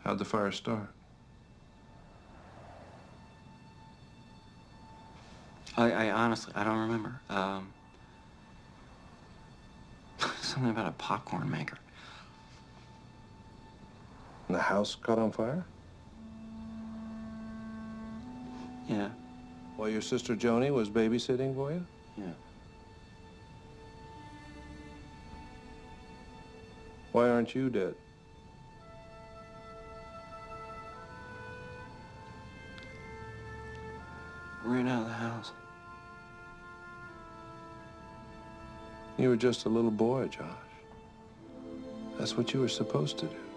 How'd the fire start? I honestly, I don't remember. Something about a popcorn maker. And the house caught on fire? Yeah, While your sister Joni was babysitting for you? yeah. Why aren't you dead? Ran out of the house. You were just a little boy, Josh. That's what you were supposed to do.